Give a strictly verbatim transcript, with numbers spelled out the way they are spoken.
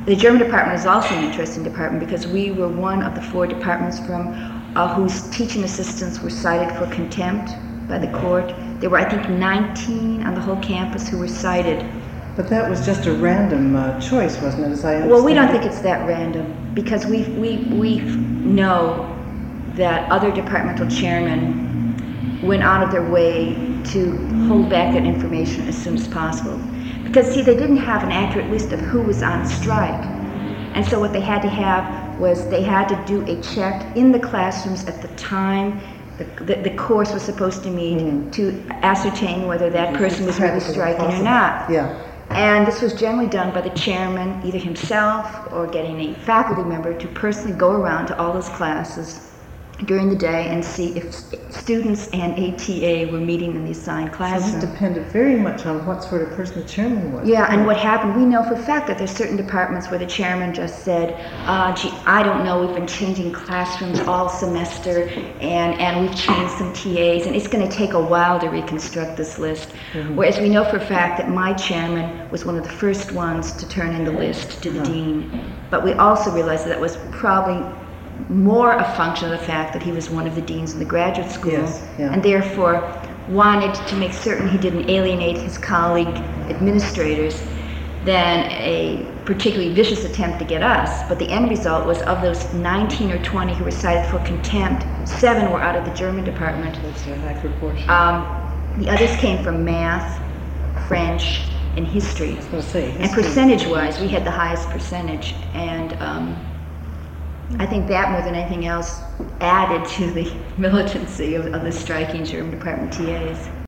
The German department is also an interesting department because we were one of the four departments from uh, whose teaching assistants were cited for contempt by the court. There were, I think, nineteen on the whole campus who were cited. But that was just a random uh, choice, wasn't it, as I understand? Well, we don't think it's that random because we we we know that other departmental chairmen went out of their way to hold back that information as soon as possible. Because, see, they didn't have an accurate list of who was on strike. And so what they had to have was they had to do a check in the classrooms at the time the, the, the course was supposed to meet mm-hmm. to ascertain whether that person was really striking or not. Yeah. And this was generally done by the chairman, either himself or getting a faculty member to personally go around to all those classes during the day and see if students and A T A were meeting in the assigned classroom. So this depended very much on what sort of person the chairman was. Yeah, and what happened, we know for a fact that there's certain departments where the chairman just said, uh, gee, I don't know, we've been changing classrooms all semester, and, and we've changed some T As, and it's going to take a while to reconstruct this list. Mm-hmm. Whereas we know for a fact that my chairman was one of the first ones to turn in the list to the uh-huh. dean. But we also realized that that was probably more a function of the fact that he was one of the deans in the graduate school, yes, yeah. and therefore wanted to make certain he didn't alienate his colleague administrators than a particularly vicious attempt to get us. But the end result was, of those nineteen or twenty who were cited for contempt, seven were out of the German department. That's a high proportion. Um, the others came from math, French, and history. I was going to say, history. And percentage-wise, we had the highest percentage. And um, I think that, more than anything else, added to the militancy of, of the striking German department T As.